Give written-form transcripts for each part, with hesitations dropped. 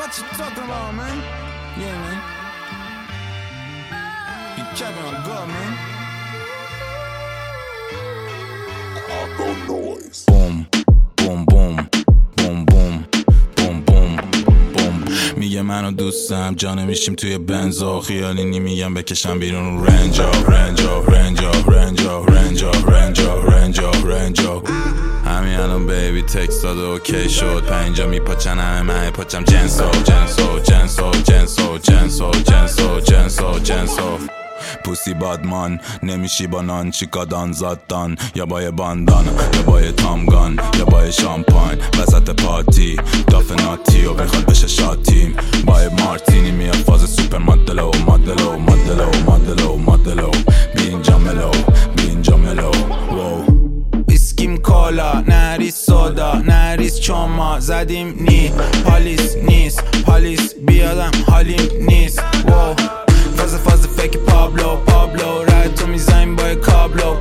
What you talking about, man? Yeah, man. You capping on God, man. Noise. Boom, boom, boom, boom, boom, boom, boom, boom. میگه منو دوستم جا نمیشیم توی بنزا خیالی نمیگم بکشم بیرون رنجا رنجا رنجا رنجا رنجا رنجا رنجا رنجا. همین الان بیبی تکست داده اوکی شد پنجا میپاچن همه من پاچم جنسو جنسو جنسو جنسو جنسو جنسو جنسو جنسو. پوسی بادمان نمیشی با نان چیکادان زادان یا با باندان یا با تامگان یا با شامپاین وسط پارتی داف ناتی و بخواد بشه شاتیم با مارتینی میاد فاز سوپر مدلو مدلو مدلو مدلو مدلو بی اینجا ملو بی اینجا ملو. ویسکیم کالا نریس سودا نریس چوما زدیم نی پالیس نیست پالیس بیادم حالیم نیست. فاز فکر پابلو رای تو میزنیم با کابلو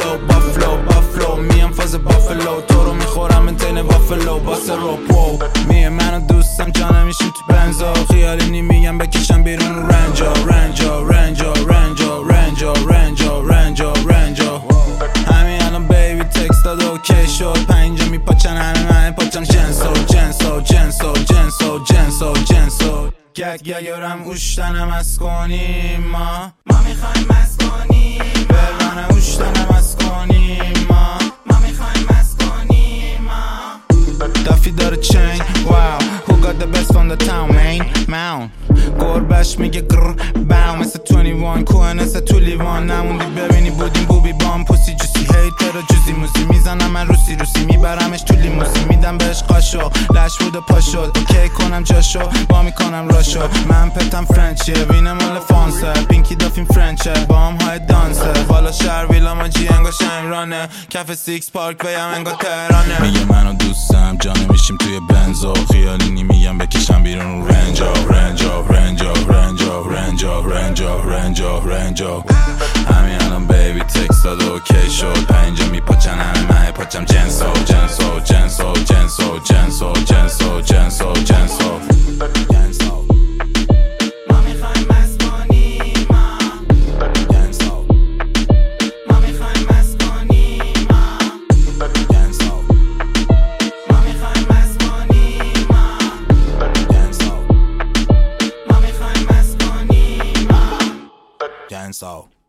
بافلو میام فاز بافلو تو رو میخورم انتین وافلو باسه رو میه منو دوستم جا نمیشیم تو بنزا خیالی نمیگم بکشم بیرون رنجا رنجا رنجا رنجا رنجا رنجا رنجا رنجا. همین الان بیبی تکست داد اوکی شد پنجا میپاچن همه من پاچم جنسو جنسو جنسو جنسو جنسو جنسو. گگرم اوشتنم از کنیم ما میخوایم از کنیم برانه اوشتنم از کنیم ما میخوایم از کنیم دافی داره چین واو who got the best from the town man گربش میگه گر باو مثل 21 کوه مثل تو لیوان نموندی ببینی بودیم بوبی بام پوسی جوسی هیتر و جوزی موزی میزنم من روسی میبرمش تو لیموسی میدم بهش قاشو لش بود و پا شد اوکی کنم جاشو با میکنم راشو من پتم فرنچیه وینم مال فانسه پینکی دافیم فرنچه با هم های دانسه بالا شهر ویلا ما جی انگا شنگرانه کف سیکس پارک ویم انگا تهرانه. میگه منو دوستم جا نمیشیم توی بنزا خیالی نمیگم بکشم بیرون رنجا رنجا رنجا رنجا رنجا رنجا رنجا رنجا. همین الان بیبی تکست داد اوکی شد پنجا میپاچن همه من پاچم جنسو جنسو جنسو جنسو جنسو جنسو جنسو جنسو. ما میخوایم از کنیم جنسو ما میخوایم از کنیم جنسو ما میخوایم از کنیم جنسو ما میخوایم از کنیم جنسو.